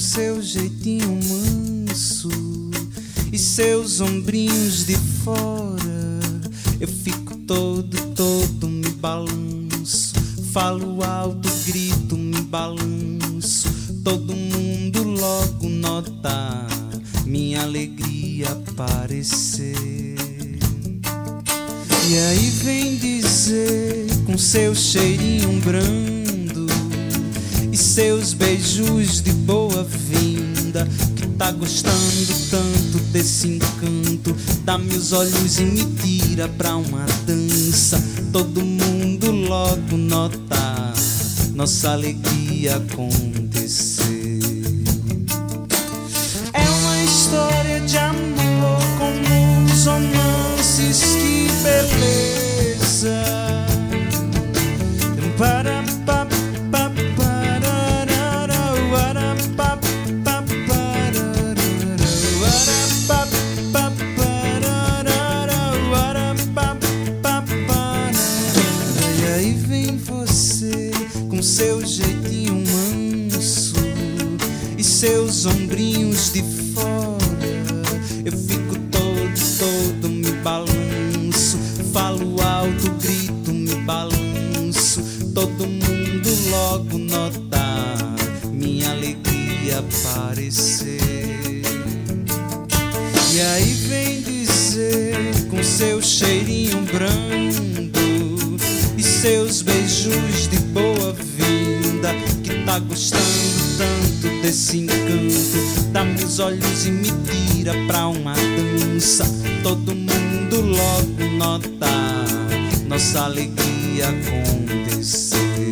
seu jeitinho manso e seus ombrinhos de fora, eu fico todo me balanço, falo alto, grito, me balanço, todo mundo logo nota minha alegria aparecer. E aí vem dizer com seu cheirinho brando e seus beijos de boa-vinda que tá gostando tanto desse encanto, dá-me os olhos e me tira pra uma dança, todo mundo logo nota nossa alegria acontecer. É uma história de amor como os romances, que beleza. Para e aí vem você com seu jeitinho manso e seus ombrinhos de fora, eu fico todo me balanço, falo alto, grito, me balanço, todo mundo logo nota minha alegria aparecer. E aí vem dizer com seu cheirinho brando e seus beijos de boa-vinda que tá gostando tanto desse encanto, dá-me os olhos e me tira pra uma dança, todo mundo logo nota nossa alegria acontecer.